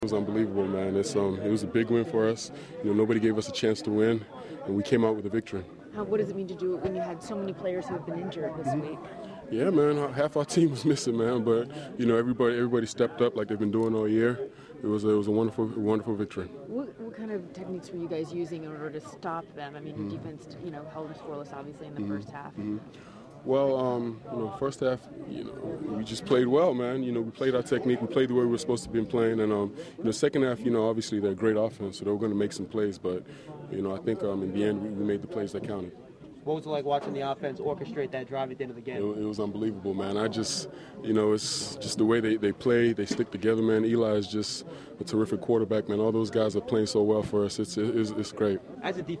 It was unbelievable, man. It was a big win for us. Nobody gave us a chance to win, and we came out with a victory. What does it mean to do it when you had so many players who have been injured this week? Yeah, man. Half our team was missing, man. But everybody stepped up like they've been doing all year. It was a wonderful victory. What kind of techniques were you guys using in order to stop them? I mean, your defense, held them scoreless, obviously, in the first half. Well, first half, we just played well, man. We played our technique. We played the way we were supposed to be playing. And, second half, obviously they're a great offense, so they were going to make some plays. But, I think in the end we made the plays that counted. What was it like watching the offense orchestrate that drive at the end of the game? It was unbelievable, man. it's just the way they play, they stick together, man. Eli is just a terrific quarterback, man. All those guys are playing so well for us. It's great. As a